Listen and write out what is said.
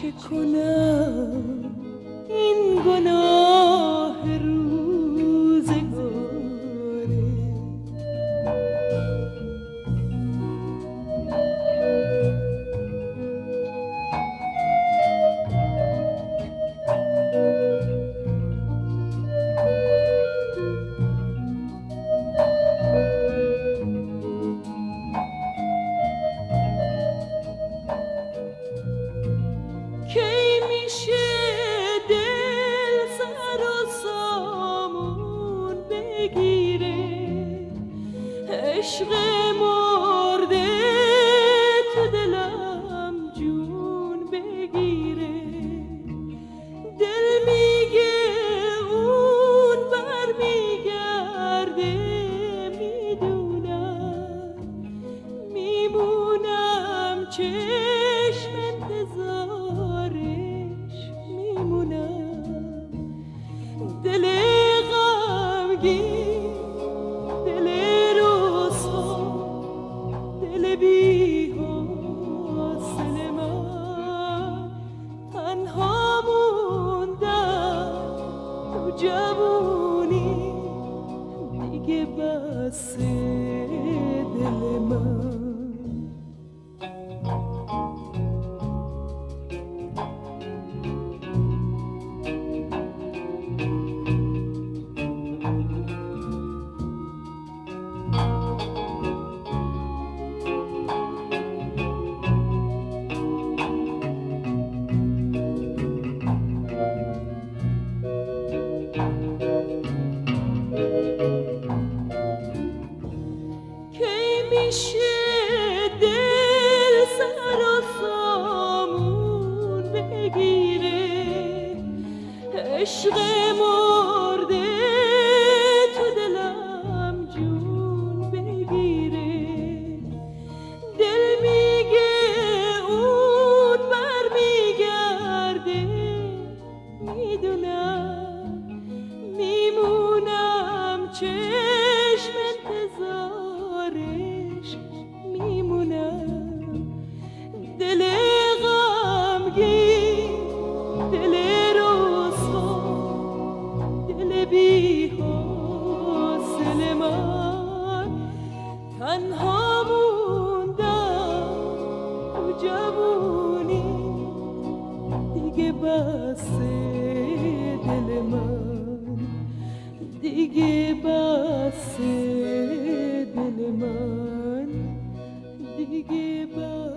چه کنم این گناه روزگاره. کی میشه دل سر و سامون بگیره، عشق مرده تو دلم جون بگیره. دل میگه اون بر میگرده، میدونم میمونم چشم انتظارش میمونم. دل غمگین، دل رسوا، دل بی حوصله من تنها موندم تو جوونی، دیگه بس دل من. میشه دل سر و سامون بگیره، عشق مرده تو دلم جون بگیره. دل میگه اون بر میگرده، میدونم میمونم چشم انتظارش میمونم. دل غمگین، دل رسوا، دل بی حوصله من تنها موندم تو جوونی، دیگه بس دل من، دیگه بس دل من، دیگه بس